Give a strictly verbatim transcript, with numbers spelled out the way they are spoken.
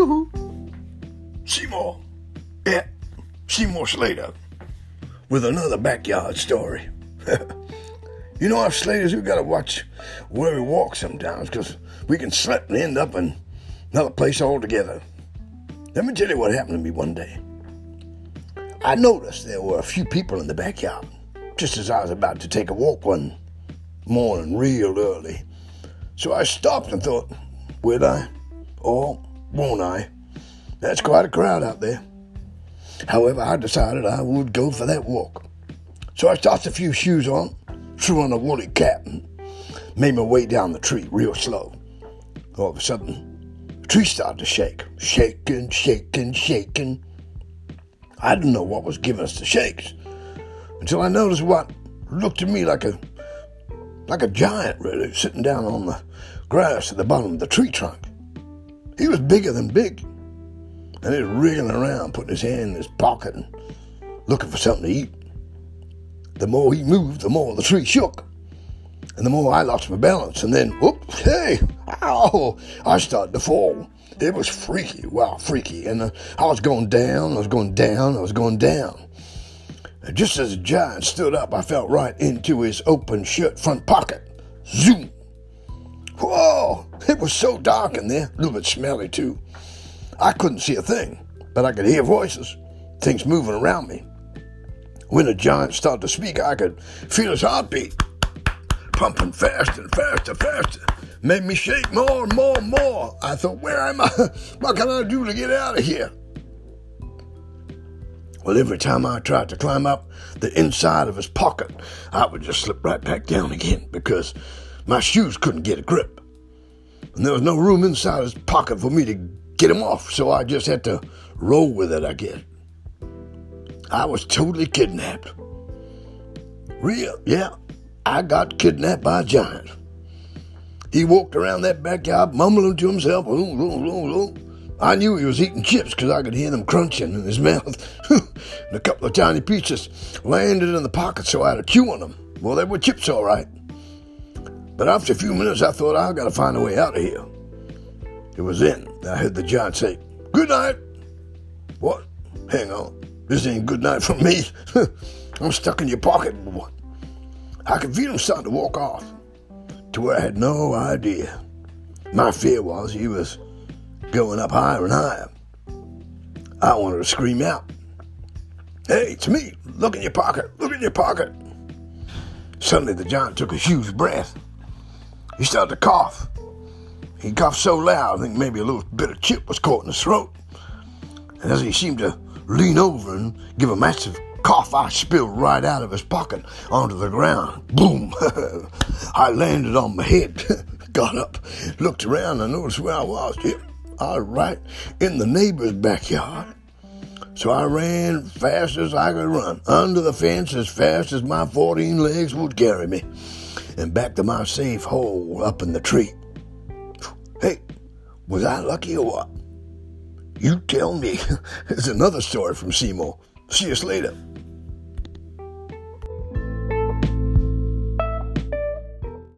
Yoo-hoo. Seymour. Yeah, Seymour Slater with another backyard story. You know, us Slaters, we gotta watch where we walk sometimes, because we can slip and end up in another place altogether. Let me tell you what happened to me one day. I noticed there were a few people in the backyard, just as I was about to take a walk one morning real early. So I stopped and thought, will I? Or won't I? That's quite a crowd out there. However, I decided I would go for that walk. So I tossed a few shoes on, threw on a woolly cap, and made my way down the tree real slow. All of a sudden, the tree started to shake. Shaking, shaking, shaking. I didn't know what was giving us the shakes until I noticed what looked to me like a like a giant, really, sitting down on the grass at the bottom of the tree trunk. He was bigger than big, and he was wriggling around, putting his hand in his pocket and looking for something to eat. The more he moved, the more the tree shook, and the more I lost my balance, and then, whoops, hey, ow, I started to fall. It was freaky, wow, freaky, and uh, I was going down, I was going down, I was going down. And just as the giant stood up, I fell right into his open shirt front pocket. Zoom! Whoa! It was so dark in there, a little bit smelly too. I couldn't see a thing, but I could hear voices, things moving around me. When the giant started to speak, I could feel his heartbeat, pumping faster and faster, faster. Made me shake more and more and more. I thought, where am I? What can I do to get out of here? Well, every time I tried to climb up the inside of his pocket, I would just slip right back down again because my shoes couldn't get a grip. And there was no room inside his pocket for me to get him off, so I just had to roll with it, I guess. I was totally kidnapped. Real, yeah, I got kidnapped by a giant. He walked around that backyard mumbling to himself. Ooh, ooh, ooh, ooh. I knew he was eating chips because I could hear them crunching in his mouth. And a couple of tiny pieces landed in the pocket, so I had to chew on them. Well, they were chips, all right. But after a few minutes, I thought, I've got to find a way out of here. It was then I heard the giant say, good night. What? Hang on. This ain't good night for me. I'm stuck in your pocket. I could feel him starting to walk off to where I had no idea. My fear was he was going up higher and higher. I wanted to scream out, hey, it's me. Look in your pocket. Look in your pocket. Suddenly the giant took a huge breath. He started to cough. He coughed so loud, I think maybe a little bit of chip was caught in his throat. And as he seemed to lean over and give a massive cough, I spilled right out of his pocket onto the ground. Boom! I landed on my head, got up, looked around, and noticed where I was. Yeah, I was right in the neighbor's backyard. So I ran fast as I could run, under the fence as fast as my fourteen legs would carry me, and back to my safe hole up in the tree. Hey, was I lucky or what? You tell me. There's another story from Seymour. See you later.